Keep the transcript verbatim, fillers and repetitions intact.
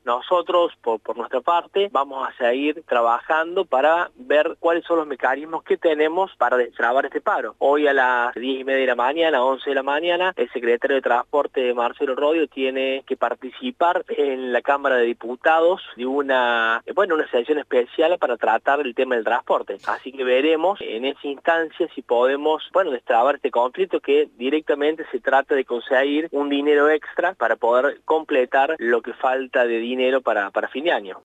Nosotros, por, por nuestra parte, vamos a seguir trabajando para ver cuáles son los mecanismos que tenemos para destrabar este paro. Hoy a las diez y media de la mañana, once de la mañana, el secretario de Transporte, Marcelo Rodio, tiene que participar en la Cámara de Diputados de una, bueno, una sesión especial para tratar el tema del transporte. Así que veremos en esa instancia si podemos, bueno, destrabar este conflicto, que directamente se trata de conseguir un dinero extra para poder completar lo que falta de dinero para, para fin de año.